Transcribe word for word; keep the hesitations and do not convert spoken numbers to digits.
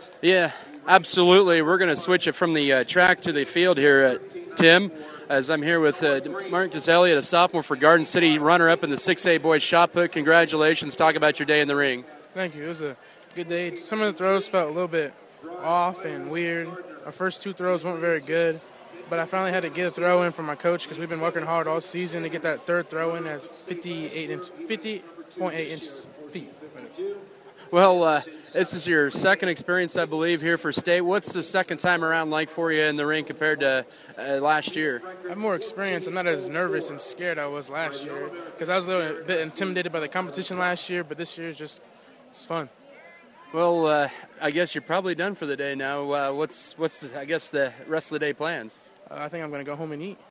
Yeah, absolutely. We're going to switch it from the uh, track to the field here, at Tim, as I'm here with uh, Marcus Elliott, a sophomore for Garden City, runner-up in the six A boys shot put. Congratulations. Talk about your day in the ring. Thank you. It was a good day. Some of the throws felt a little bit off and weird. Our first two throws weren't very good, but I finally had to get a throw in from my coach because we've been working hard all season to get that third throw in as fifty-eight inch, fifty point eight inches feet. Well, uh, this is your second experience, I believe, here for State. What's the second time around like for you in the ring compared to uh, last year? I have more experience. I'm not as nervous and scared I was last year because I was a little bit intimidated by the competition last year, but this year is just it's fun. Well, uh, I guess you're probably done for the day now. Uh, what's, what's I guess, the rest of the day plans? Uh, I think I'm going to go home and eat.